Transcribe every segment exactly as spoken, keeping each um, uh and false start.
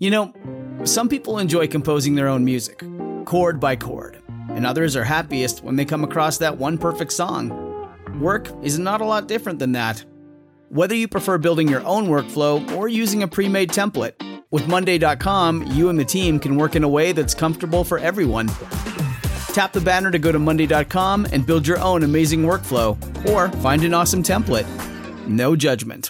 You know, some people enjoy composing their own music, chord by chord, and others are happiest when they come across that one perfect song. Work is not a lot different than that. Whether you prefer building your own workflow or using a pre-made template, with Monday dot com, you and the team can work in a way that's comfortable for everyone. Tap the banner to go to Monday dot com and build your own amazing workflow, or find an awesome template. No judgment.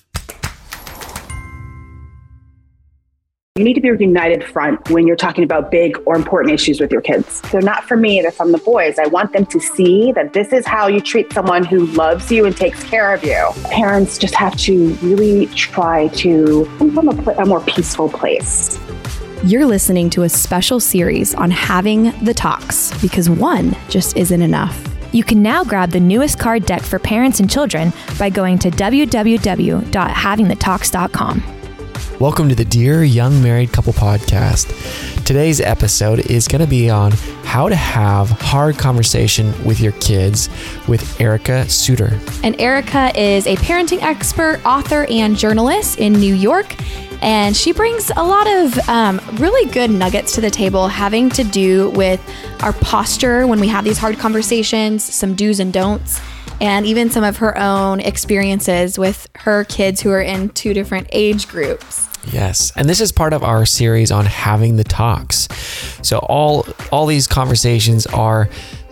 You need to be a united front when you're talking about big or important issues with your kids. They're not for me, they're from the boys. I want them to see that this is how you treat someone who loves you and takes care of you. Parents just have to really try to come from a, pl- a more peaceful place. You're listening to a special series on having the talks, because one just isn't enough. You can now grab the newest card deck for parents and children by going to w w w dot having the talks dot com. Welcome to the Dear Young Married Couple podcast. Today's episode is going to be on how to have hard conversation with your kids with Erica Suter. And Erica is a parenting expert, author, and journalist in New York. And she brings a lot of um, really good nuggets to the table having to do with our posture when we have these hard conversations, some do's and don'ts, and even some of her own experiences with her kids who are in two different age groups. Yes, and this is part of our series on having the talks. So all all these conversations are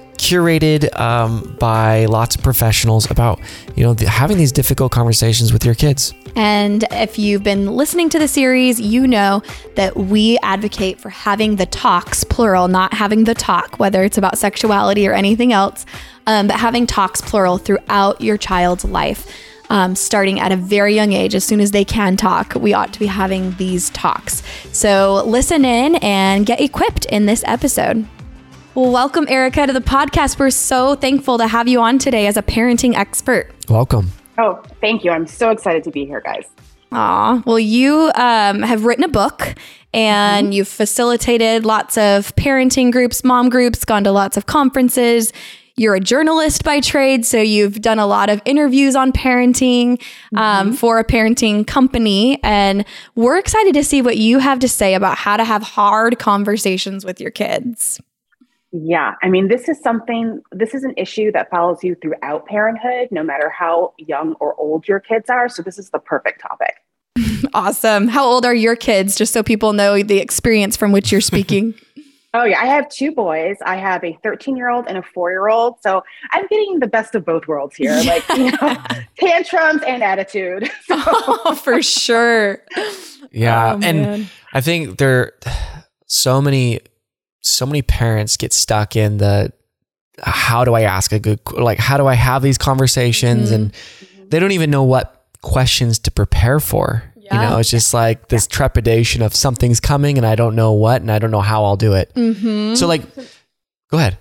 curated um, by lots of professionals about, you know, the, having these difficult conversations with your kids. And if you've been listening to the series, you know that we advocate for having the talks, plural, not having the talk, whether it's about sexuality or anything else, um, but having talks, plural, throughout your child's life. Um, starting at a very young age, as soon as they can talk, we ought to be having these talks. So listen in and get equipped in this episode. Well, welcome, Erica, to the podcast. We're so thankful to have you on today as a parenting expert. Welcome. Oh, thank you. I'm so excited to be here, guys. Aw, well, you um, have written a book and mm-hmm. you've facilitated lots of parenting groups, mom groups, gone to lots of conferences. You're a journalist by trade, so you've done a lot of interviews on parenting um, mm-hmm. for a parenting company. And we're excited to see what you have to say about how to have hard conversations with your kids. Yeah, I mean, this is something, this is an issue that follows you throughout parenthood, no matter how young or old your kids are. So this is the perfect topic. Awesome. How old are your kids? Just so people know the experience from which you're speaking. Oh, yeah. I have two boys. I have a thirteen-year-old and a four-year-old. So I'm getting the best of both worlds here, like, you know, tantrums and attitude. So. Oh, for sure. Yeah. Oh, and I think there so many, so many parents get stuck in the, how do I ask a good, like, how do I have these conversations? Mm-hmm. And they don't even know what questions to prepare for. You know, it's just like this trepidation of something's coming and I don't know what, and I don't know how I'll do it. Mm-hmm. So like, go ahead.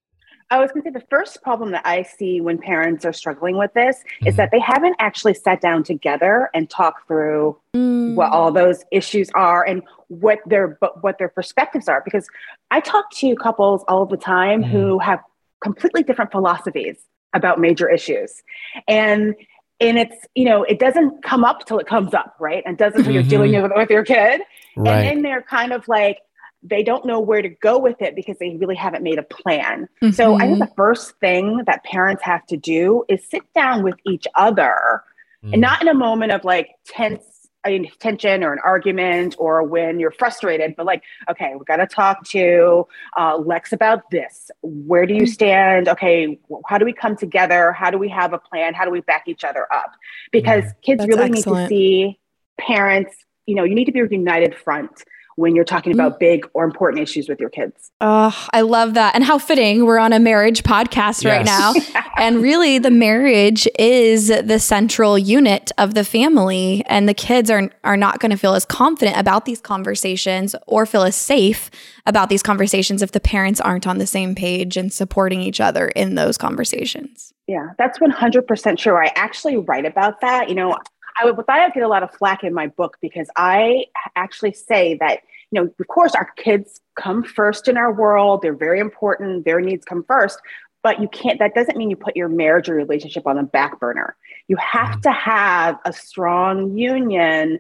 I was going to say the first problem that I see when parents are struggling with this mm-hmm. is that they haven't actually sat down together and talked through mm. what all those issues are and what their what their perspectives are. Because I talk to couples all the time mm. who have completely different philosophies about major issues. And And it's, you know, it doesn't come up till it comes up, right? And doesn't when you're dealing with, with your kid. Right. And then they're kind of like, they don't know where to go with it because they really haven't made a plan. Mm-hmm. So I think the first thing that parents have to do is sit down with each other mm. and not in a moment of like tense I mean, tension or an argument or when you're frustrated, but like, okay, we got to talk to uh, Lex about this. Where do you stand? Okay, how do we come together? How do we have a plan? How do we back each other up? Because mm, kids really excellent. need to see parents, you know, you need to be a united front when you're talking about big or important issues with your kids. Oh, I love that. And how fitting. We're on a marriage podcast yes. right now. And really the marriage is the central unit of the family. And the kids are, are not going to feel as confident about these conversations or feel as safe about these conversations if the parents aren't on the same page and supporting each other in those conversations. Yeah, that's one hundred percent true. I actually write about that. You know, I would, I get a lot of flack in my book because I actually say that, you know, of course, our kids come first in our world. They're very important. Their needs come first. But you can't, that doesn't mean you put your marriage or relationship on the back burner. You have to have a strong union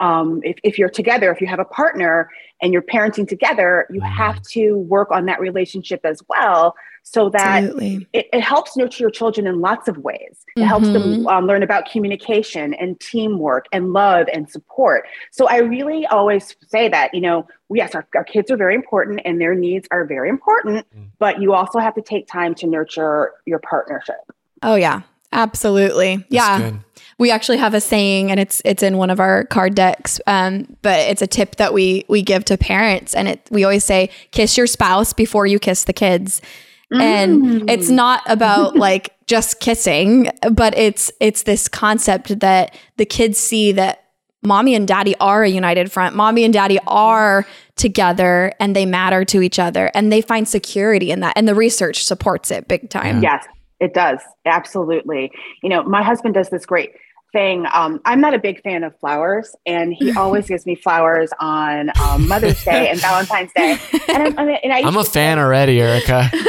um, if, if you're together, if you have a partner and you're parenting together, you have to work on that relationship as well, so that it, it helps nurture your children in lots of ways. It mm-hmm. helps them um, learn about communication and teamwork and love and support. So I really always say that, you know, yes, our, our kids are very important and their needs are very important, mm. but you also have to take time to nurture your partnership. Oh, yeah. Absolutely. That's yeah. Good. We actually have a saying, and it's it's in one of our card decks, um, but it's a tip that we we give to parents. And it we always say, kiss your spouse before you kiss the kids. Mm. And it's not about like just kissing, but it's it's this concept that the kids see that mommy and daddy are a united front. Mommy and daddy are together and they matter to each other, and they find security in that. And the research supports it big time. Yes. It does. Absolutely. You know, my husband does this great thing. Um, I'm not a big fan of flowers, and he always gives me flowers on um, Mother's Day and Valentine's Day. And, I, and I I'm a fan say, already, Erica. And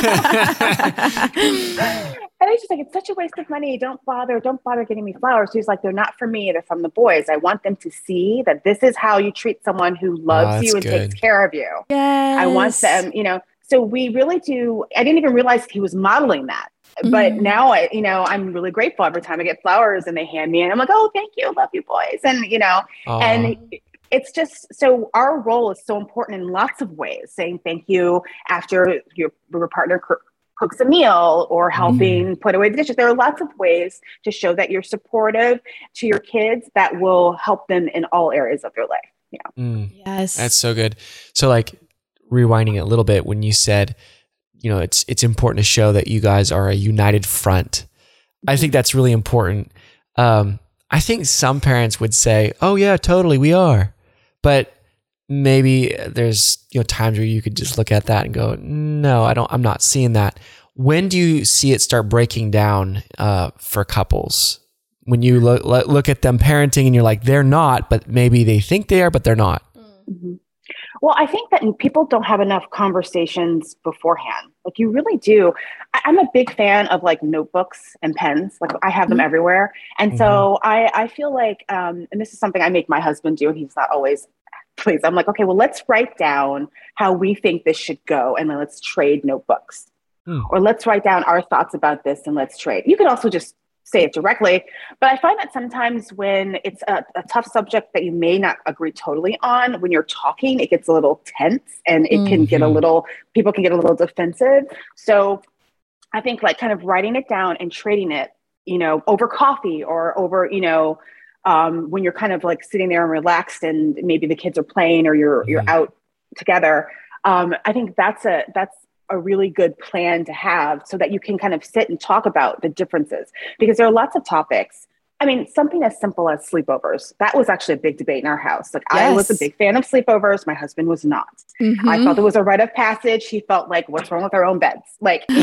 I just like, it's such a waste of money. Don't bother. Don't bother getting me flowers. He's like, they're not for me. They're from the boys. I want them to see that this is how you treat someone who loves oh, you and good. takes care of you. Yes. I want them, you know, so we really do. I didn't even realize he was modeling that. But mm. now, I, you know, I'm really grateful every time I get flowers and they hand me, and I'm like, oh, thank you. Love you, boys. And, you know, Aww. and it's just, so our role is so important in lots of ways, saying thank you after your, your partner c- cooks a meal or helping mm. put away the dishes. There are lots of ways to show that you're supportive to your kids that will help them in all areas of their life. Yeah. Mm. Yes. That's so good. So like rewinding it a little bit, when you said, you know, it's it's important to show that you guys are a united front. I think that's really important. Um, I think some parents would say, "Oh yeah, totally, we are," but maybe there's you know times where you could just look at that and go, "No, I don't. I'm not seeing that." When do you see it start breaking down uh, for couples? When you look look at them parenting and you're like, they're not, but maybe they think they are, but they're not. Mm-hmm. Well, I think that people don't have enough conversations beforehand. Like you really do. I, I'm a big fan of like notebooks and pens. Like I have them mm-hmm. everywhere. And mm-hmm. so I, I feel like, um, and this is something I make my husband do. He's not always pleased. I'm like, okay, well, let's write down how we think this should go. And then let's trade notebooks. Mm. Or let's write down our thoughts about this and let's trade. You could also just say it directly. But I find that sometimes when it's a, a tough subject that you may not agree totally on, when you're talking, it gets a little tense and it mm-hmm. can get a little, people can get a little defensive. So I think like kind of writing it down and trading it, you know, over coffee or over, you know, um, when you're kind of like sitting there and relaxed and maybe the kids are playing or you're, mm-hmm. you're out together. Um, I think that's a, that's, a really good plan to have so that you can kind of sit and talk about the differences, because there are lots of topics. I mean, something as simple as sleepovers, that was actually a big debate in our house. Like yes. I was a big fan of sleepovers. My husband was not. Mm-hmm. I felt it was a rite of passage. He felt like, what's wrong with our own beds? Like, like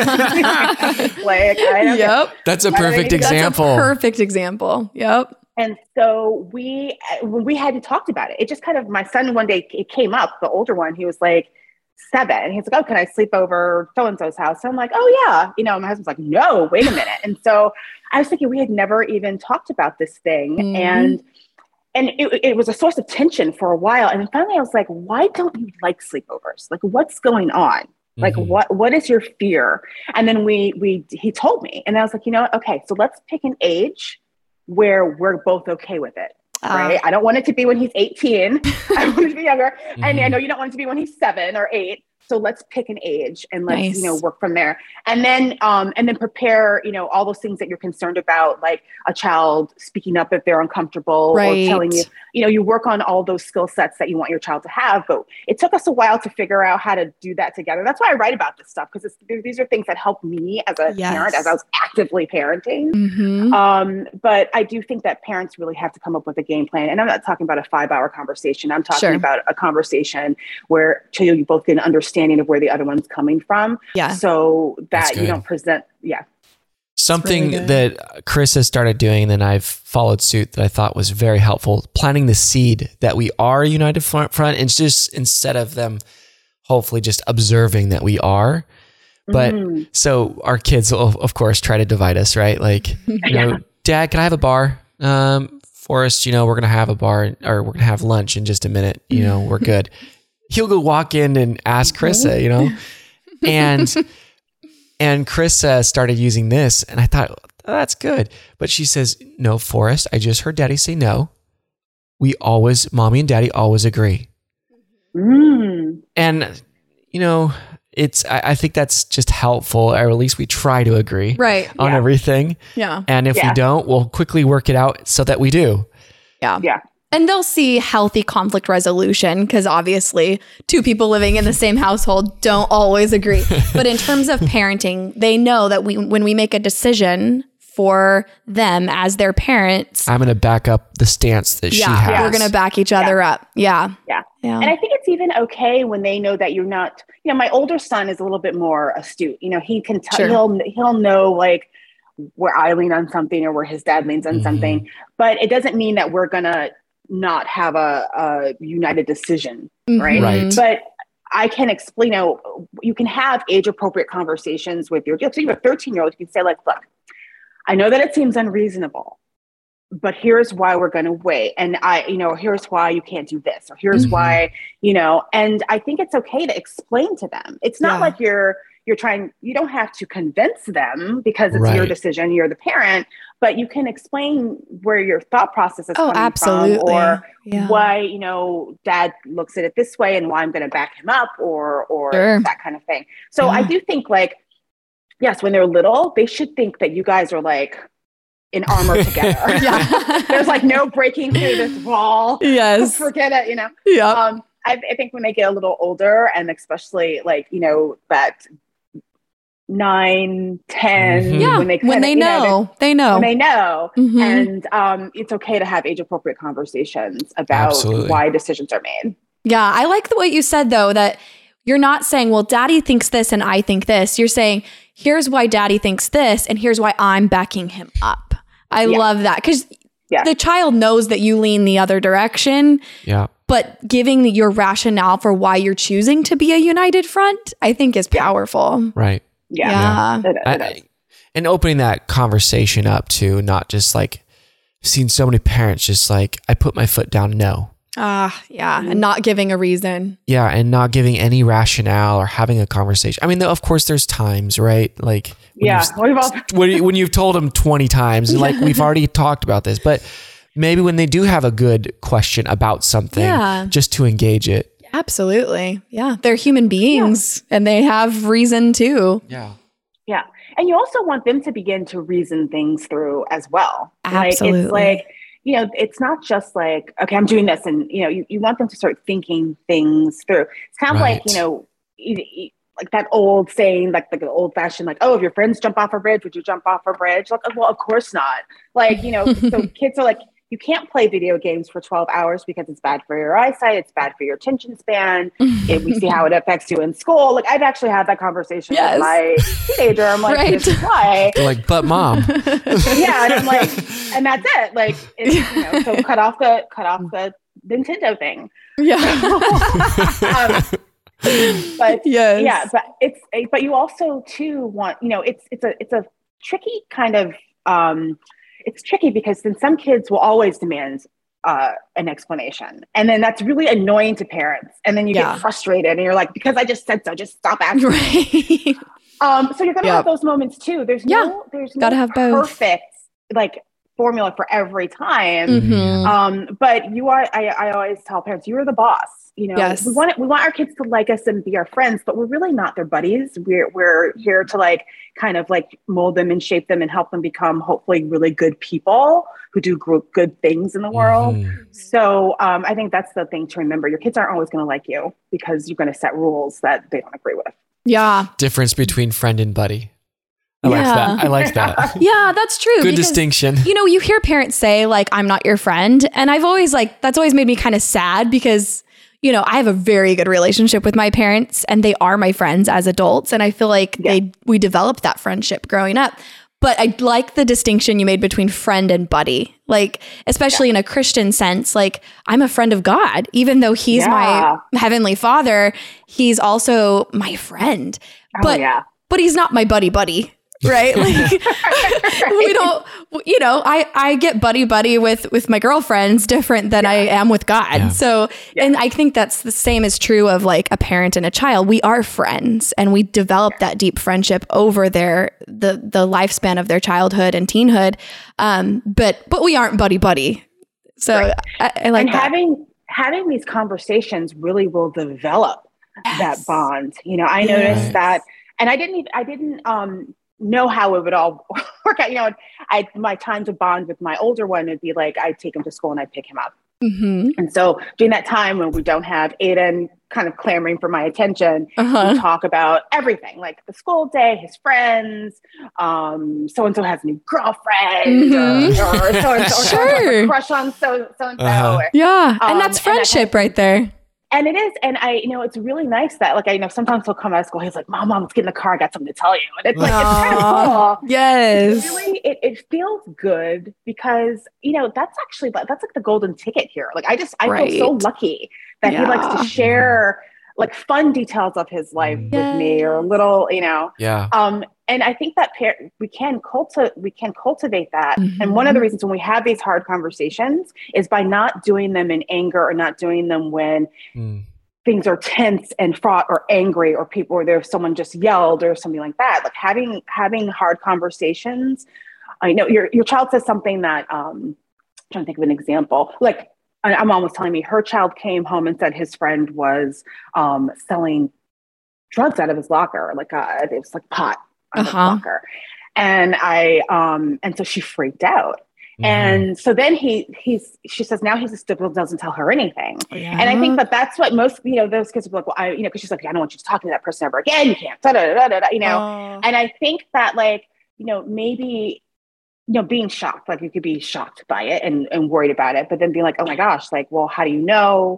I don't yep. know. That's a perfect example. That's a perfect example. Yep. And so we, when we hadn't talked about it, it just kind of, my son one day, it came up, the older one, he was like, seven. He's like, oh, can I sleep over so-and-so's house? So I'm like, oh yeah. You know, my husband's like, no, wait a minute. And so I was thinking we had never even talked about this thing. Mm-hmm. And, and it, it was a source of tension for a while. And then finally I was like, why don't you like sleepovers? Like what's going on? Like mm-hmm. what, what is your fear? And then we, we, he told me, and I was like, you know what? Okay, so let's pick an age where we're both okay with it. Right. Uh, I don't want it to be when he's eighteen. I want it to be younger. Mm-hmm. And I know you don't want it to be when he's seven or eight. So let's pick an age and let's, nice. you know, work from there. And then, um, and then prepare, you know, all those things that you're concerned about, like a child speaking up if they're uncomfortable right. or telling you, you know, you work on all those skill sets that you want your child to have. But it took us a while to figure out how to do that together. That's why I write about this stuff, because these are things that help me as a yes. parent, as I was actively parenting. Mm-hmm. Um, but I do think that parents really have to come up with a game plan. And I'm not talking about a five hour conversation. I'm talking sure. about a conversation where you both get an understanding of where the other one's coming from. Yeah. So that you don't present. Yeah. Something really that Chris has started doing, and then I've followed suit, that I thought was very helpful, planting the seed that we are a united front, front and just instead of them hopefully just observing that we are. But mm-hmm. so our kids will, of course, try to divide us, right? Like, you know, Dad, can I have a bar? Um, Forrest, you know, we're going to have a bar or we're going to have lunch in just a minute. You know, we're good. He'll go walk in and ask Krista, you know, and, and Krista started using this and I thought, oh, that's good. But she says, no, Forrest, I just heard daddy say no. We always, mommy and daddy always agree. Mm. And, you know, it's, I, I think that's just helpful, or at least we try to agree right. on yeah. everything. Yeah. And if yeah. we don't, we'll quickly work it out so that we do. Yeah. Yeah. And they'll see healthy conflict resolution because obviously two people living in the same household don't always agree. But in terms of parenting, they know that we when we make a decision for them as their parents, I'm going to back up the stance that yeah, she has. we're going to back each other Yeah. up. Yeah. Yeah. Yeah. And I think it's even okay when they know that you're not, you know, my older son is a little bit more astute. You know, he can tell, Sure. he'll, he'll know like where I lean on something or where his dad leans on Mhm. something, but it doesn't mean that we're going to not have a, a united decision. Right. Mhm. Right. But I can explain, you know, you can have age appropriate conversations with your, so you have a thirteen year old, you can say like, look, I know that it seems unreasonable, but here's why we're going to wait. And I, you know, here's why you can't do this, or here's Mhm. why, you know, and I think it's okay to explain to them. It's not Yeah. like you're, you're trying, you don't have to convince them because it's your Right. decision, you're the parent, but you can explain where your thought process is Oh, coming absolutely. from, or Yeah. why, you know, dad looks at it this way and why I'm going to back him up, or, or Sure. that kind of thing. So Yeah. I do think like, yes, when they're little, they should think that you guys are like in armor together. Yeah. There's like no breaking through this wall. Yes. Forget it, you know. Yeah. Um, I, I think when they get a little older, and especially like, you know, that nine, ten, Mhm. Yeah. when they When kinda, they you know, know, they know. when they know. Mhm. And um, it's okay to have age appropriate conversations about Absolutely. why decisions are made. Yeah, I like the, what you said though, that you're not saying, well, daddy thinks this and I think this. You're saying, here's why daddy thinks this and here's why I'm backing him up. I Yeah. love that because Yeah. the child knows that you lean the other direction, Yeah. but giving your rationale for why you're choosing to be a united front, I think is powerful. Right. Yeah. Yeah. It is, I, it I- is. and opening that conversation up to not just like, I've seen so many parents just like, I put my foot down, no. Ah, yeah. And not giving a reason. Yeah, and not giving any rationale or having a conversation. I mean, of course, there's times, right? Like, when Yeah. you've- We've all, when, you, when you've told them twenty times, and like we've already talked about this, but maybe when they do have a good question about something, Yeah. just to engage it. Absolutely. Yeah. They're human beings and they have reason too. Yeah. yeah. And you also want them to begin to reason things through as well. Absolutely. Like, it's like, you know, it's not just like, okay, I'm doing this. And, you know, you, you want them to start thinking things through. It's kind of Right. like, you know, you, you, like that old saying, like the old fashioned, like, oh, if your friends jump off a bridge, would you jump off a bridge? Like, well, of course not. Like, you know, so kids are like, you can't play video games for twelve hours because it's bad for your eyesight. It's bad for your attention span. And we see how it affects you in school. Like I've actually had that conversation Yes. with my teenager. I'm like, Right. this is why. They're like, but mom. Yeah. And I'm like, and that's it. Like, it's, you know, so cut off the, cut off the Nintendo thing. Yeah. Um, but Yes. yeah, but it's, but you also too want, you know, it's, it's a, it's a tricky kind of, um, it's tricky because then some kids will always demand uh, an explanation. And then that's really annoying to parents. And then you Yeah. get frustrated and you're like, because I just said so, just stop asking. Right. Um, so you're going to Yep. have those moments too. There's Yeah. no, there's no Gotta have both. perfect like formula for every time. Mhm. Um, but you are, I, I always tell parents, you are the boss. You know, Yes. we want it, we want our kids to like us and be our friends, but we're really not their buddies. We're, we're here to like, kind of like mold them and shape them and help them become hopefully really good people who do gr- good things in the world. Mhm. So um, I think that's the thing to remember. Your kids aren't always going to like you because you're going to set rules that they don't agree with. Yeah. Difference between friend and buddy. I like Yeah. that. I like that. Yeah, that's true. Good because, distinction. You know, you hear parents say like, I'm not your friend. And I've always like, that's always made me kind of sad because, you know, I have a very good relationship with my parents and they are my friends as adults. And I feel like Yeah. they, we developed that friendship growing up. But I like the distinction you made between friend and buddy, like, especially in a Christian sense, like I'm a friend of God, even though he's Yeah. my heavenly father, he's also my friend, Oh, but, yeah. but he's not my buddy buddy. right? Like we don't, you know, I, I get buddy buddy with, with my girlfriends different than yeah. I am with God. Yeah. So, yeah. and I think that's the same is true of like a parent and a child. We are friends and we develop that deep friendship over their, the, the lifespan of their childhood and teenhood. Um, but, but we aren't buddy buddy. So right. I, I like and that. having, having these conversations really will develop yes. that bond. You know, I yes. noticed that, and I didn't even, I didn't, um, know how it would all work out. You know, I, my time to bond with my older one would be like, I'd take him to school and I'd pick him up. Mm-hmm. And so during that time when we don't have Aiden kind of clamoring for my attention, uh-huh. we talk about everything, like the school day, his friends, um, so-and-so has a new girlfriend, mm-hmm. or, or so-and-so sure. has a crush on so, so-and-so. Uh-huh. Or, yeah. Um, and that's friendship and right there. And it is. And I, you know, it's really nice that like, I you know, sometimes he'll come out of school. He's like, mom, mom, let's get in the car. I got something to tell you. And it's like, it's kind of cool. Yes. It really, it, it feels good because, you know, that's actually, that's like the golden ticket here. Like, I just, I right. feel so lucky that yeah. he likes to share like fun details of his life yes. with me or little, you know, yeah. Um, and I think that par- we can cultivate, we can cultivate that. Mm-hmm. And one of the reasons when we have these hard conversations is by not doing them in anger or not doing them when mm. things are tense and fraught or angry or people, or there's someone just yelled or something like that. Like having, having hard conversations. I know your, your child says something that, um, I'm trying to think of an example. Like my mom was telling me her child came home and said his friend was, um, selling drugs out of his locker. Like, uh, it was like pot. Uh-huh. And I, um, and so she freaked out. Mm-hmm. And so then he, he's, she says, now he still doesn't tell her anything. Yeah. And I think that that's what most, you know, those kids are like, well, I, you know, cause she's like, I don't want you to talk to that person ever again. You can't, da, da, da, da, da, you know? Oh. And I think that like, you know, maybe, you know, being shocked, like you could be shocked by it and, and worried about it, but then being like, oh my gosh, like, well, how do you know?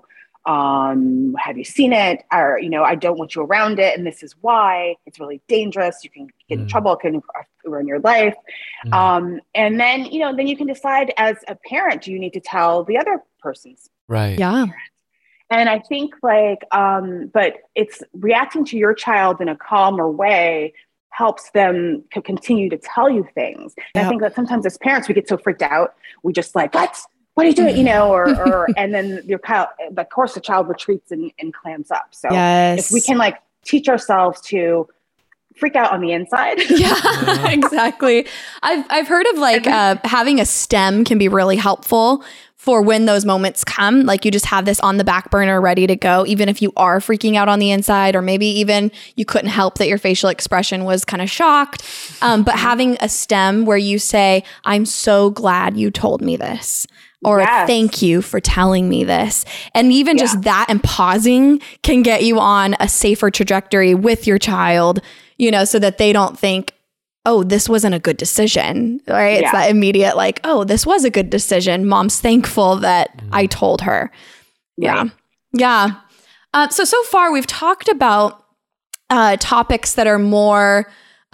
Um, have you seen it? Or, you know, I don't want you around it. And this is why it's really dangerous. You can get in mm. trouble, it can ruin your life. Mm. Um, and then, you know, then you can decide as a parent, do you need to tell the other person's right? Yeah. parent? And I think like, um, but it's reacting to your child in a calmer way helps them to continue to tell you things. And yep. I think that sometimes as parents, we get so freaked out. We just like, what? What are you doing? You know, or, or and then your child, of course, the child retreats and, and clams up. So yes. if we can like teach ourselves to freak out on the inside. Yeah, exactly. I've I've heard of like uh, having a stem can be really helpful for when those moments come. Like you just have this on the back burner ready to go, even if you are freaking out on the inside, or maybe even you couldn't help that your facial expression was kind of shocked. Um, but having a stem where you say, I'm so glad you told me this. Or yes. thank you for telling me this. And even yeah. just that and pausing can get you on a safer trajectory with your child, you know, so that they don't think, oh, this wasn't a good decision, right? Yeah. It's that immediate like, oh, this was a good decision. Mom's thankful that mm. I told her. Right. Yeah. Yeah. Uh, so, so far we've talked about uh, topics that are more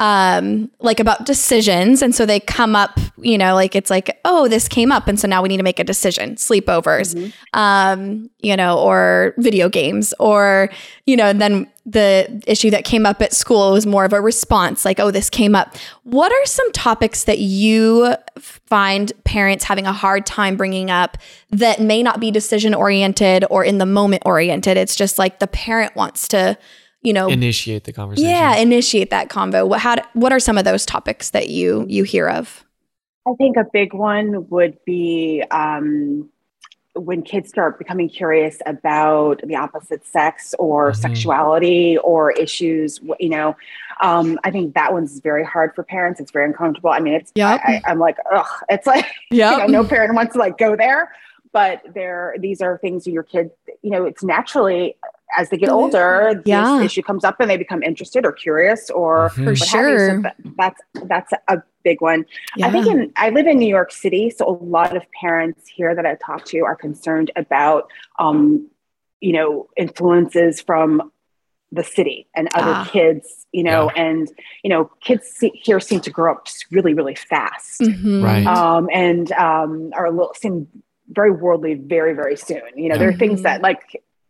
Um, like about decisions. And so they come up, you know, like it's like, oh, this came up. And so now we need to make a decision, sleepovers, mm-hmm. um, you know, or video games, or, you know, and then the issue that came up at school was more of a response, like, oh, this came up. What are some topics that you find parents having a hard time bringing up that may not be decision oriented or in the moment oriented? It's just like the parent wants to, you know, initiate the conversation. Yeah, initiate that convo. What how what are some of those topics that you you hear of? I think a big one would be um, when kids start becoming curious about the opposite sex or mm-hmm. sexuality or issues. You know, um, I think that one's very hard for parents. It's very uncomfortable. I mean, it's yep. I, I, I'm like, ugh. It's like yep. you know, no parent wants to like go there. But there, these are things your kid. You know, it's naturally. As they get older, yeah. this issue comes up and they become interested or curious or mm-hmm. for sure. So that's that's a big one. Yeah. I think in I live in New York City, so a lot of parents here that I talk to are concerned about, um, you know, influences from the city and other ah. kids, you know, yeah. and you know, kids see, here seem to grow up just really, really fast, mm-hmm. right? Um, and um, are a little seem very worldly, very, very soon. You know, there are things that like.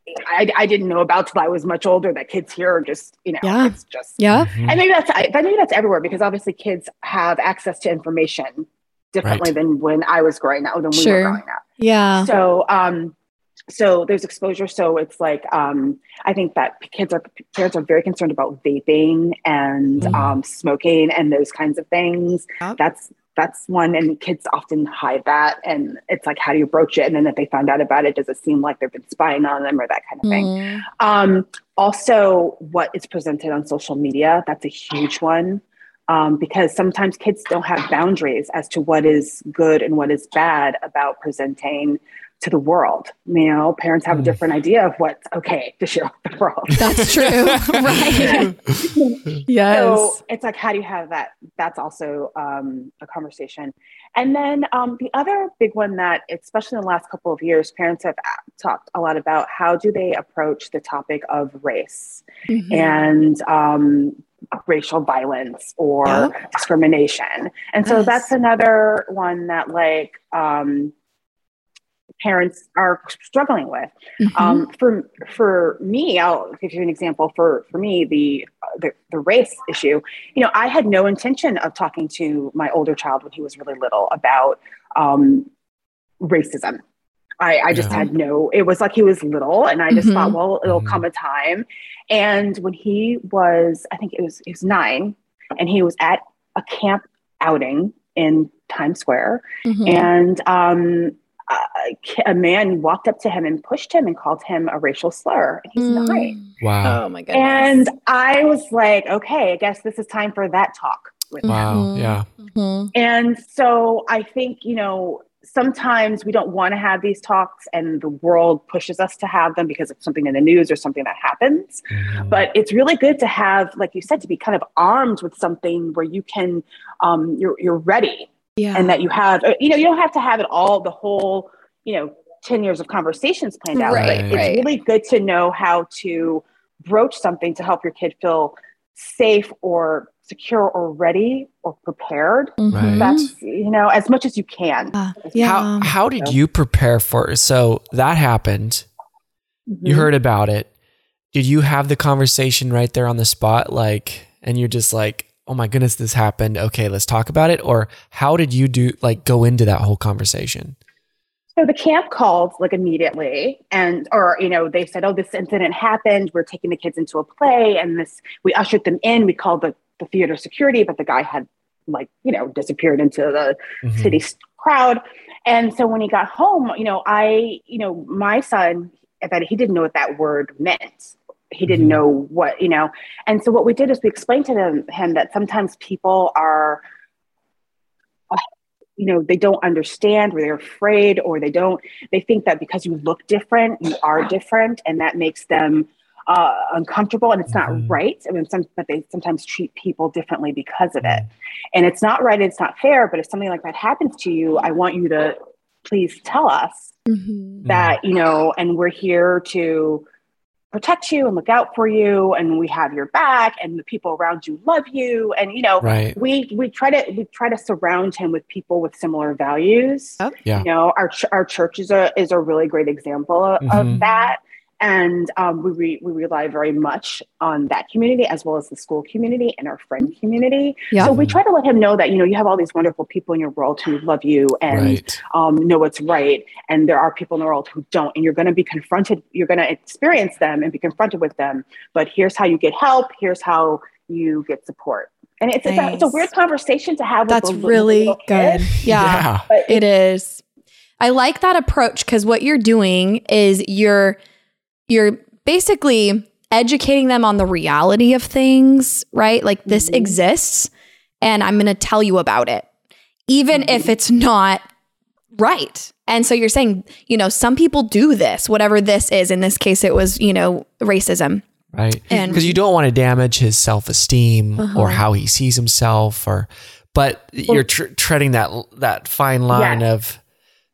I, I didn't know about till I was much older that kids here are just, you know, Yeah. it's just, Yeah. Mhm. and maybe that's, I, maybe that's everywhere because obviously kids have access to information differently Right. than when I was growing up, when we Sure. were growing up. Yeah. So, um, so there's exposure. So it's like, um, I think that kids are, parents are very concerned about vaping and, Mm. um, smoking and those kinds of things. Yep. That's, that's one. And kids often hide that. And it's like, how do you broach it? And then if they find out about it, does it seem like they've been spying on them or that kind of thing? Mm. Um, also what is presented on social media, that's a huge one. Um, because sometimes kids don't have boundaries as to what is good and what is bad about presenting to the world. You know, parents have a different idea of what's okay to share with the world. That's true. Right. Yes. So it's like, how do you have that? That's also um, a conversation. And then um, the other big one that, especially in the last couple of years, parents have talked a lot about how do they approach the topic of race Mhm. and um, racial violence or Yep. discrimination. And so Yes. that's another one that like um, parents are struggling with. Mhm. Um, for for me, I'll give you an example. For for me, the, the the race issue. You know, I had no intention of talking to my older child when he was really little about um, racism. I, I just Yeah. had no. It was like he was little, and I just Mhm. thought, well, it'll Mhm. come a time. And when he was, I think it was he was nine, and he was at a camp outing in Times Square, Mhm. and um, a, a man walked up to him and pushed him and called him a racial slur. And he's Mm. nine. Wow. Oh my goodness. And I was like, okay, I guess this is time for that talk with him. Wow. Mhm. Yeah. Mhm. And so I think, you know, sometimes we don't want to have these talks and the world pushes us to have them because it's something in the news or something that happens. Mhm. But it's really good to have, like you said, to be kind of armed with something where you can, um, you're, you're ready. Yeah. And that you have, uh, you know, you don't have to have it all, the whole, you know, ten years of conversations planned out. Right, but it's right. really good to know how to broach something to help your kid feel safe or secure or ready or prepared. Mhm. That's, you know, as much as you can. Uh, yeah. How how did So- you prepare for so that happened? You Mhm. heard about it. Did you have the conversation right there on the spot, like, and you're just like, oh my goodness, this happened. Okay, let's talk about it. Or how did you do like go into that whole conversation? So the camp called like immediately and, or, you know, they said, oh, this incident happened. We're taking the kids into a play and this, we ushered them in. We called the, the theater security, but the guy had like, you know, disappeared into the Mhm. city s- crowd. And so when he got home, you know, I, you know, my son, that he didn't know what that word meant. He didn't Mhm. know what, you know, and so what we did is we explained to them, him that sometimes people are, you know, they don't understand or they're afraid or they don't, they think that because you look different, you are different and that makes them uh, uncomfortable and it's Mhm. not right. I mean, some, but they sometimes treat people differently because of it. And it's not right. It's not fair. But if something like that happens to you, I want you to please tell us Mhm. that, you know, and we're here to protect you and look out for you. And we have your back and the people around you love you. And, you know, Right. we, we try to, we try to surround him with people with similar values. Yep. Yeah. You know, our, ch- our church is a, is a really great example of, Mhm. of that. And um, we, re- we rely very much on that community as well as the school community and our friend community. Yeah. So we try to let him know that, you know, you have all these wonderful people in your world who love you and Right. um, know what's right. And there are people in the world who don't, and you're going to be confronted. You're going to experience them and be confronted with them. But here's how you get help. Here's how you get support. And it's, it's, a, it's a Nice. weird conversation to have. That's with a, really with a little good. kid, Yeah, Yeah. but it is. I like that approach because what you're doing is you're you're basically educating them on the reality of things, right? Like this Mhm. exists and I'm going to tell you about it, even if it's not right. And so you're saying, you know, some people do this, whatever this is. In this case, it was, you know, racism. Right. And- Because you don't want to damage his self-esteem Uh-huh. or how he sees himself or, but you're tr- treading that, that fine line Yeah. of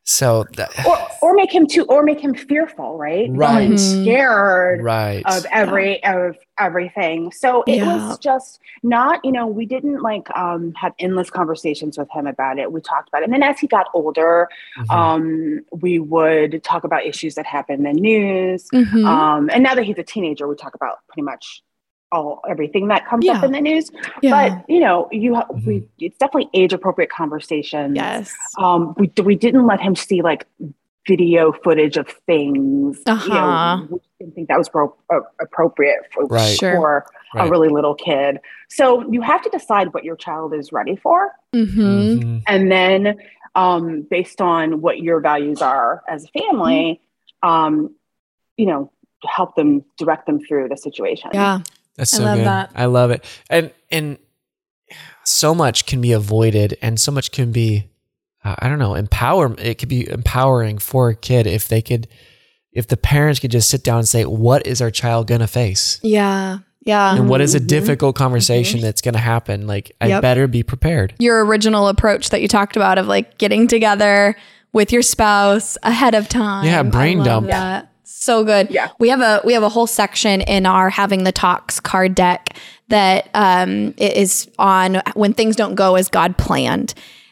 So that, or or make him too, or make him fearful, right? Right. And scared right. of every of everything. So it Yeah. was just not, you know, we didn't like um have endless conversations with him about it. We talked about it. And then as he got older, Mhm. um, we would talk about issues that happened in the news. Mhm. Um, and now that he's a teenager, we talk about pretty much all everything that comes Yeah. up in the news. Yeah. But you know, you ha- Mhm. we it's definitely age appropriate conversations. Yes. Um, we we didn't let him see like video footage of things. You Uh-huh. know, we didn't think that was pro- uh, appropriate for, Right. Sure. for Right. a really little kid. So you have to decide what your child is ready for, Mm-hmm. Mhm. and then um, based on what your values are as a family, um, you know, help them direct them through the situation. Yeah. That's I so love good. that. I love it. And and so much can be avoided, and so much can be, uh, I don't know, empower. It could be empowering for a kid if they could, if the parents could just sit down and say, "What is our child gonna face?" Yeah. Yeah. And what is a Mhm. difficult conversation that's gonna happen? Like, I Yep. better be prepared. Your original approach that you talked about of like getting together with your spouse ahead of time. Yeah, brain I love dump. that. So good. Yeah. We have a we have a whole section in our Having the Talks card deck that um it is on when things don't go as God planned.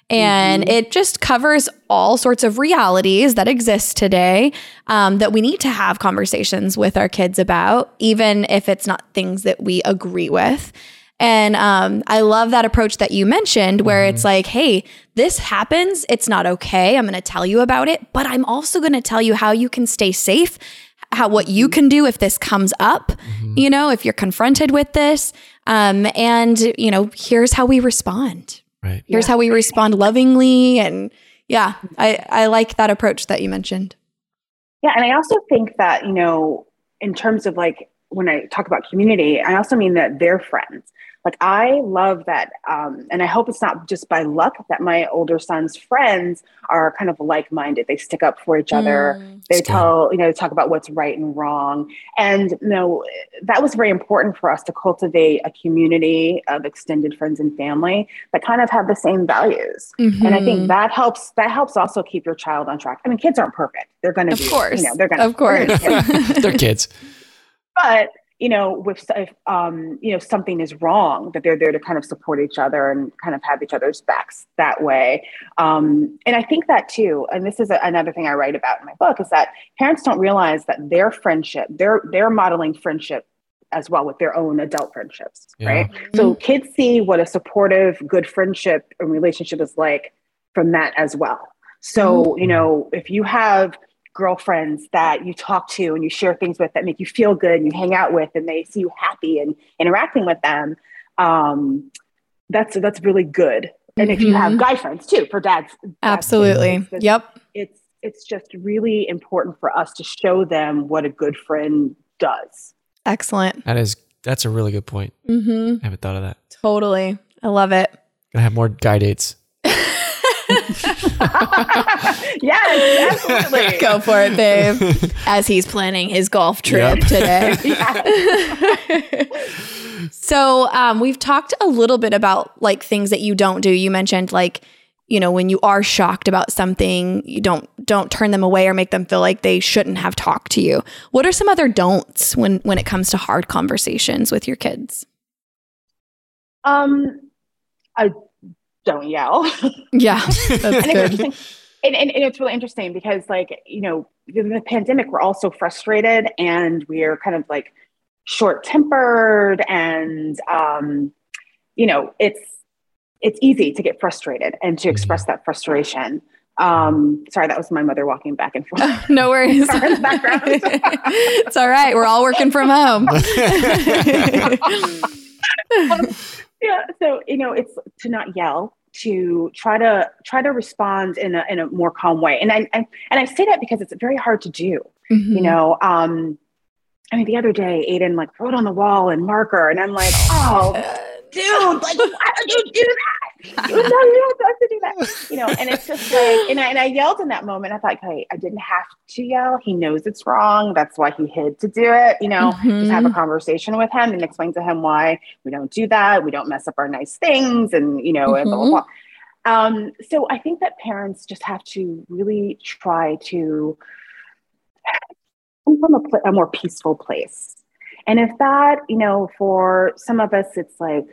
And it just covers all sorts of realities that exist today um, that we need to have conversations with our kids about, even if it's not things that we agree with. And um, I love that approach that you mentioned where it's like, hey, this happens. It's not okay. I'm going to tell you about it, but I'm also going to tell you how you can stay safe, how what you can do if this comes up, you know, if you're confronted with this. Um, and, you know, here's how we respond. Right. Here's how we respond lovingly. And yeah, I, I like that approach that you mentioned. Yeah. And I also think that, you know, in terms of like, when I talk about community, I also mean that they're friends. Like I love that. Um, and I hope it's not just by luck that my older son's friends are kind of like-minded. They stick up for each other. Mm, they that's tell, you know, talk about what's right and wrong. And, you know, that was very important for us to cultivate a community of extended friends and family that kind of have the same values. mhm. And I think that helps, that helps also keep your child on track. I mean, kids aren't perfect. They're going to Of be, course. you know, they're going to, Of course. They're kids. but you know, with if um, you know, something is wrong, that they're there to kind of support each other and kind of have each other's backs that way. Um, and I think that too, and this is a, another thing I write about in my book, is that parents don't realize that their friendship, they're they're modeling friendship as well with their own adult friendships, Yeah. right? So kids see what a supportive, good friendship and relationship is like from that as well. So, you know, if you have girlfriends that you talk to and you share things with that make you feel good and you hang out with and they see you happy and interacting with them, um, that's that's really good. And if you have Mhm. guy friends too, for dads, dads Absolutely. it's, it's, Yep. it's it's just really important for us to show them what a good friend does. Excellent. That is, that's a really good point. Mm-hmm. I haven't thought of that. Totally. I love it. Gonna have more guy dates. Yes, absolutely. Go for it, babe. As he's planning his golf trip Yep. today. So um, we've talked a little bit about like things that you don't do. You mentioned like, you know, when you are shocked about something, you don't don't turn them away or make them feel like they shouldn't have talked to you. What are some other don'ts when when it comes to hard conversations with your kids? Um, I don't yell. Yeah, that's and it's good. interesting. And, and, and it's really interesting because, like, you know, in the pandemic, we're all so frustrated and we're kind of like short tempered, and um, you know, it's it's easy to get frustrated and to express that frustration. Um, sorry, that was my mother walking back and forth. No worries. Sorry, in the background. It's all right. We're all working from home. um, yeah, so you know, it's to not yell, to try to try to respond in a in a more calm way, and I, I and I say that because it's very hard to do. Mhm. You know, um, I mean, the other day, Aiden like wrote on the wall in marker, and I'm like, oh, dude, like, why would you do that? You know, you don't have to do that. You know, and it's just like, and I, and I yelled in that moment. I thought, hey, I didn't have to yell. He knows it's wrong. That's why he hid to do it. You know, Mhm. just have a conversation with him and explain to him why we don't do that. We don't mess up our nice things, and you know, and blah blah blah. Um, so I think that parents just have to really try to come from a, pl- a more peaceful place. And if that, you know, for some of us, it's like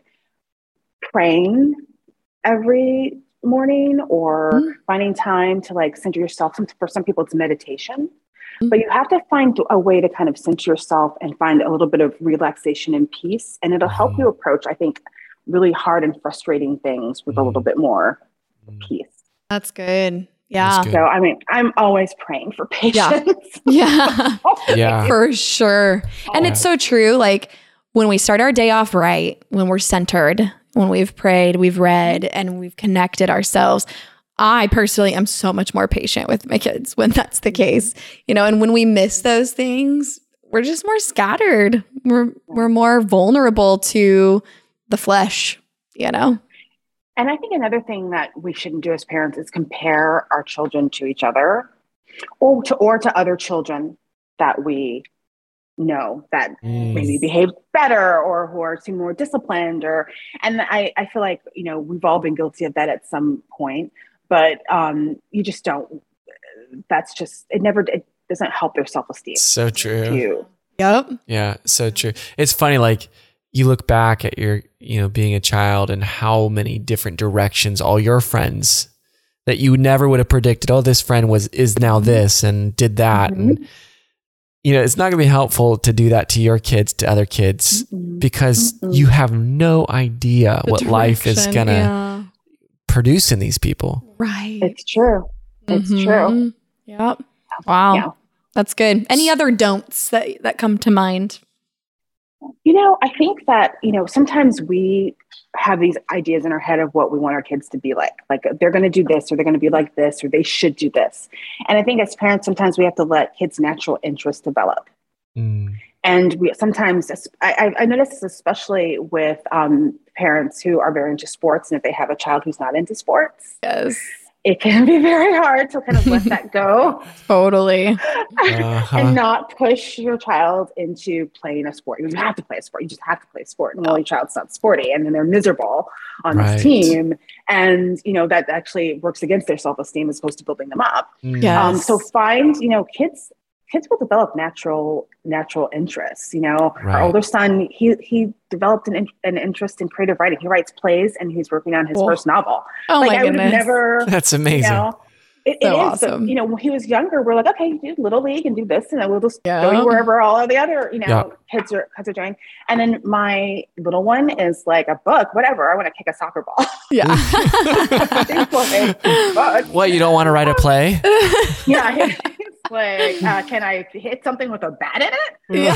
praying every morning or Mm-hmm. finding time to like center yourself. Some, for some people, it's meditation. But you have to find a way to kind of center yourself and find a little bit of relaxation and peace. And it'll help you approach, I think, really hard and frustrating things with a little bit more peace. That's good. Yeah. That's good. So, I mean, I'm always praying for patience. Yeah. Yeah. For sure. And it's so true. Like when we start our day off right, when we're centered, when we've prayed, we've read, and we've connected ourselves, I personally am so much more patient with my kids when that's the case, you know, and when we miss those things, we're just more scattered. We're, we're more vulnerable to the flesh, you know? And I think another thing that we shouldn't do as parents is compare our children to each other or to, or to other children that we know that Mm. maybe behave better or who are seem more disciplined or, and I, I feel like, you know, we've all been guilty of that at some point, but um, you just don't, that's just, it never, it doesn't help their self-esteem. So true. You. Yep. Yeah, so true. It's funny, like you look back at your, you know, being a child and how many different directions all your friends that you never would have predicted. Oh, this friend was is now this and did that, Mm-hmm. and you know, it's not going to be helpful to do that to your kids, to other kids, Mm-hmm. because Mm-hmm. you have no idea The what life is direction, gonna yeah. produce in these people. Right. It's true. It's Mhm. true. Yep. Wow. Yeah. That's good. Any other don'ts that, that come to mind? You know, I think that, you know, sometimes we have these ideas in our head of what we want our kids to be like. Like they're going to do this or they're going to be like this or they should do this. And I think as parents, sometimes we have to let kids' natural interests develop. Mm. And we sometimes, I, I notice this especially with um, parents who are very into sports. And if they have a child who's not into sports, Yes. it can be very hard to kind of let that go. Totally. Uh-huh. And not push your child into playing a sport. You have to play a sport. You just have to play a sport. And well, your child's not sporty. And then they're miserable on Right. this team. And, you know, that actually works against their self-esteem as opposed to building them up. Mm. Yeah. Um, Yes. so find, you know, kids, kids will develop natural, natural interests. You know, Right. our older son, he, he developed an, in, an interest in creative writing. He writes plays and he's working on his Cool. first novel. Oh like my I would have goodness. never, That's you amazing. know, It, So it is, awesome. but, you know, when he was younger, we're like, okay, you do Little League and do this, and then we'll just Yeah. go you wherever all of the other, you know, Yeah. kids are kids are doing. And then my little one is like a book, whatever. I want to kick a soccer ball. Yeah. He's like, "Book." What, you don't want to write a play? Yeah, he's like, uh, can I hit something with a bat in it?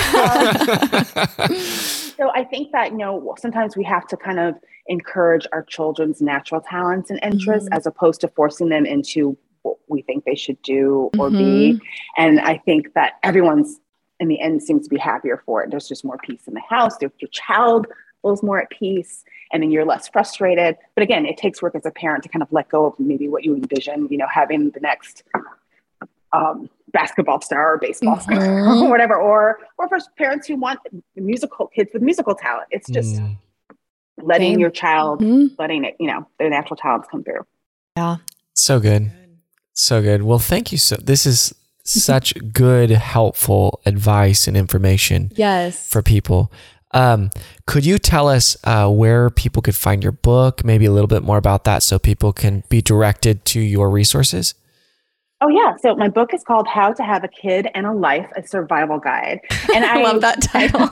Yeah. So I think that, you know, sometimes we have to kind of encourage our children's natural talents and interests Mhm. as opposed to forcing them into what we think they should do or Mhm. be. And I think that everyone's in the end seems to be happier for it. There's just more peace in the house. Your your child feels more at peace and then you're less frustrated. But again, it takes work as a parent to kind of let go of maybe what you envision, you know, having the next um, basketball star or baseball star Mhm. or whatever, or or for parents who want musical kids with musical talent. It's just Mm. letting Same. your child, Mhm. letting it, you know, their natural talents come through. Yeah. So good. So good. Well, thank you. So this is such good, helpful advice and information Yes. for people. Um, could you tell us uh, where people could find your book, maybe a little bit more about that so people can be directed to your resources? Oh yeah. So my book is called How to Have a Kid and a Life, a Survival Guide. And I I love that title.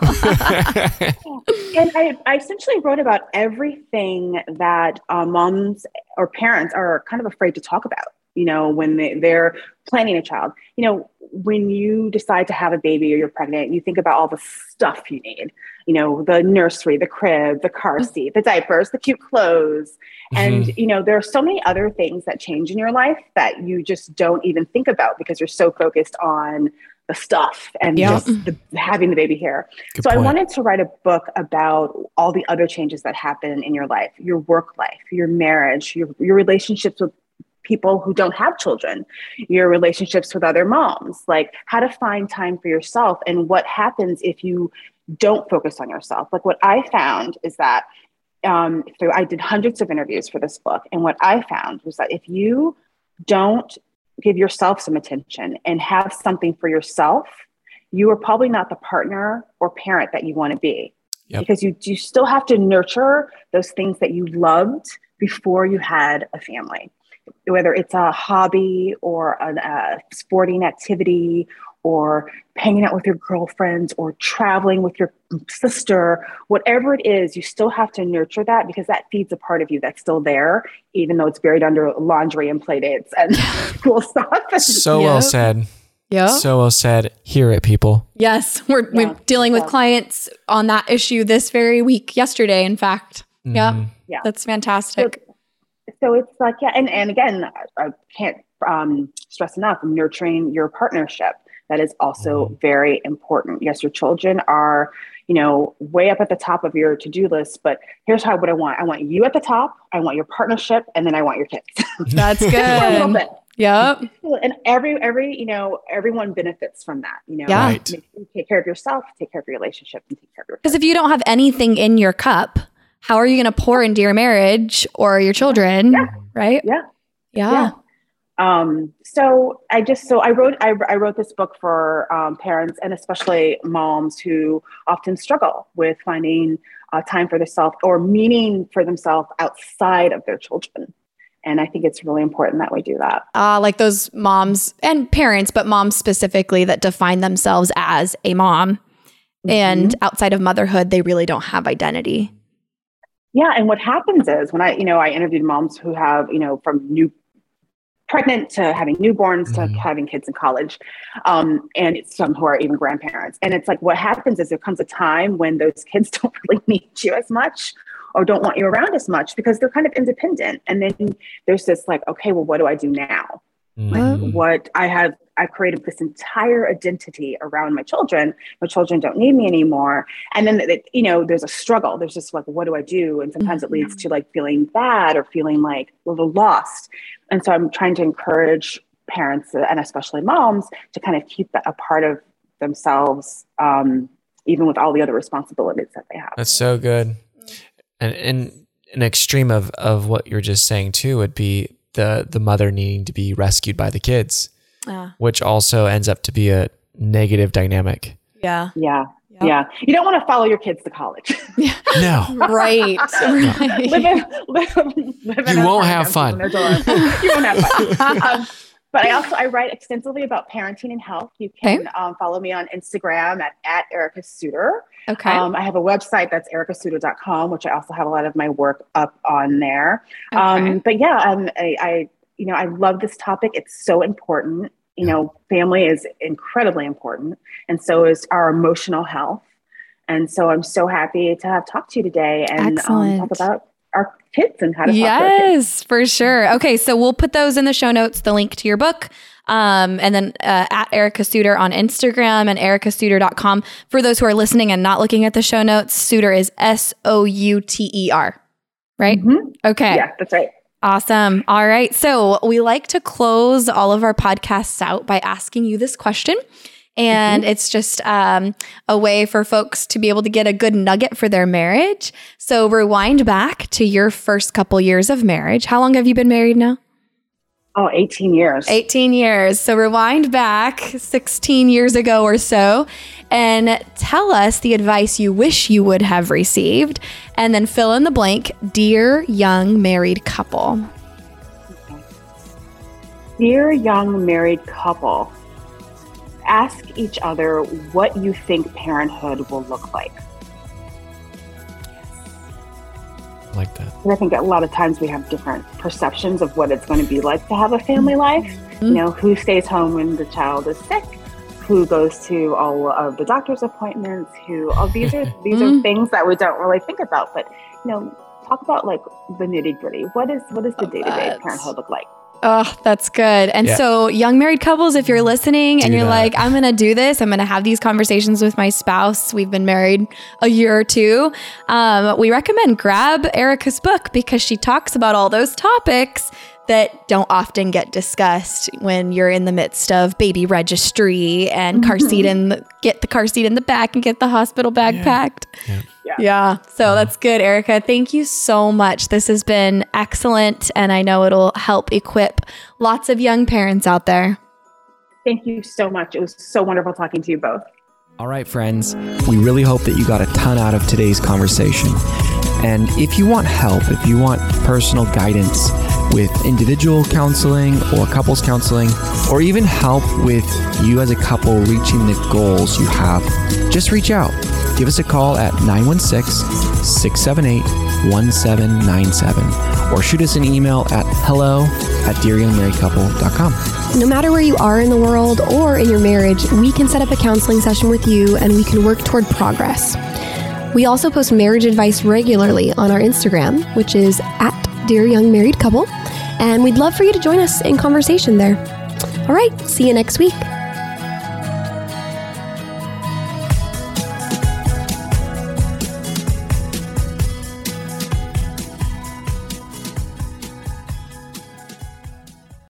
And I, I essentially wrote about everything that uh, moms or parents are kind of afraid to talk about, you know, when they, they're planning a child. You know, when you decide to have a baby or you're pregnant, you think about all the stuff you need, you know, the nursery, the crib, the car seat, the diapers, the cute clothes. And, you know, there are so many other things that change in your life that you just don't even think about because you're so focused on the stuff and Yeah. just the, having the baby here. Good so I point. wanted to write a book about all the other changes that happen in your life, your work life, your marriage, your, your relationships with people who don't have children, your relationships with other moms, like how to find time for yourself and what happens if you don't focus on yourself. Like what I found is that um, through, I did hundreds of interviews for this book. And what I found was that if you don't give yourself some attention and have something for yourself, you are probably not the partner or parent that you want to be. Yep. Because you, you still have to nurture those things that you loved before you had a family, whether it's a hobby or a, a sporting activity or hanging out with your girlfriends or traveling with your sister, whatever it is, you still have to nurture that because that feeds a part of you that's still there, even though it's buried under laundry and play dates and cool stuff. So Yep. well said. Yeah. So well said. Hear it, people. Yes. We're, Yeah. we're dealing with Yeah. clients on that issue this very week, yesterday, in fact. Mhm. Yeah. Yeah. That's fantastic. So, so it's like, yeah. And, and again, I, I can't um, stress enough, nurturing your partnership. That is also Mhm. very important. Yes, your children are, you know, way up at the top of your to-do list, but here's how, what I want. I want you at the top. I want your partnership, and then I want your kids. That's a little good. bit. Yep. And every, every, you know, everyone benefits from that, you know, Yeah. Right. Make- take care of yourself, take care of your relationship, and take care of your Because kids. if you don't have anything in your cup, how are you going to pour into your marriage or your children? Yeah. Right? Yeah. Yeah. Yeah. Um, so I just, so I wrote, I, I wrote this book for um, parents and especially moms who often struggle with finding uh, time for themselves or meaning for themselves outside of their children. And I think it's really important that we do that. Uh, like those moms and parents, but moms specifically that define themselves as a mom. And outside of motherhood, they really don't have identity. Yeah. And what happens is when I, you know, I interviewed moms who have, you know, from new pregnant to having newborns to Mhm. having kids in college. Um, and it's some who are even grandparents. And it's like, what happens is there comes a time when those kids don't really need you as much or don't want you around as much because they're kind of independent. And then there's this like, okay, well, what do I do now? Mhm. What I have, I've created this entire identity around my children. My children don't need me anymore. And then, it, you know, there's a struggle. There's just like, what do I do? And sometimes it leads to like feeling bad or feeling like a little lost. And so I'm trying to encourage parents and especially moms to kind of keep that a part of themselves, um, even with all the other responsibilities that they have. That's so good. And, and an extreme of, of what you're just saying too would be the, the mother needing to be rescued by the kids, Uh, which also ends up to be a negative dynamic. yeah. Yeah. Yep. Yeah. You don't want to follow your kids to college. No. Right. right. live in, live, live in You a won't apartment have in fun. their dorm. You won't have fun. Um, but I also, I write extensively about parenting and health. You can Okay. um, follow me on Instagram at, at Erica Suter. Okay. Um, I have a website that's erica suter dot com, which I also have a lot of my work up on there. Um, Okay. but yeah, um, I, I, you know, I love this topic. It's so important. You know, family is incredibly important. And so is our emotional health. And so I'm so happy to have talked to you today and um, Excellent. talk about our kids and how to talk to our kids. Yes, for sure. Okay, so we'll put those in the show notes, the link to your book, um, and then uh, at Erica Suter on Instagram and erica suter dot com. For those who are listening and not looking at the show notes, Suter is S O U T E R, right? Mhm. Okay. Yeah, that's right. Awesome. All right. So we like to close all of our podcasts out by asking you this question. And Mm-hmm. it's just um, a way for folks to be able to get a good nugget for their marriage. So rewind back to your first couple years of marriage. How long have you been married now? Oh, eighteen years. eighteen years. So rewind back sixteen years ago or so and tell us the advice you wish you would have received. And then fill in the blank, dear young married couple. Dear young married couple, ask each other what you think parenthood will look like. Like that. And I think a lot of times we have different perceptions of what it's going to be like to have a family life. You know, who stays home when the child is sick, who goes to all of the doctor's appointments, who, oh, these are, these are things that we don't really think about, but, you know, talk about like the nitty gritty. What is, what does the day to day that. parenthood look like? Oh, that's good. And Yeah. so, young married couples, if you're listening and Do you're that. like, I'm going to do this, I'm going to have these conversations with my spouse. We've been married a year or two. Um, we recommend grab Erica's book because she talks about all those topics that don't often get discussed when you're in the midst of baby registry and car seat in the, get the car seat in the back and get the hospital bag Yeah. packed. Yeah. Yeah. Yeah. Yeah. So that's good, Erica. Thank you so much. This has been excellent. And I know it'll help equip lots of young parents out there. Thank you so much. It was so wonderful talking to you both. All right, friends. We really hope that you got a ton out of today's conversation. And if you want help, if you want personal guidance with individual counseling or couples counseling, or even help with you as a couple reaching the goals you have, just reach out. Give us a call at nine one six, six seven eight, one seven nine seven or shoot us an email at hello at dear young married couple dot com. No matter where you are in the world or in your marriage, we can set up a counseling session with you and we can work toward progress. We also post marriage advice regularly on our Instagram, which is at Dear Young Married Couple, and we'd love for you to join us in conversation there. All right, see you next week.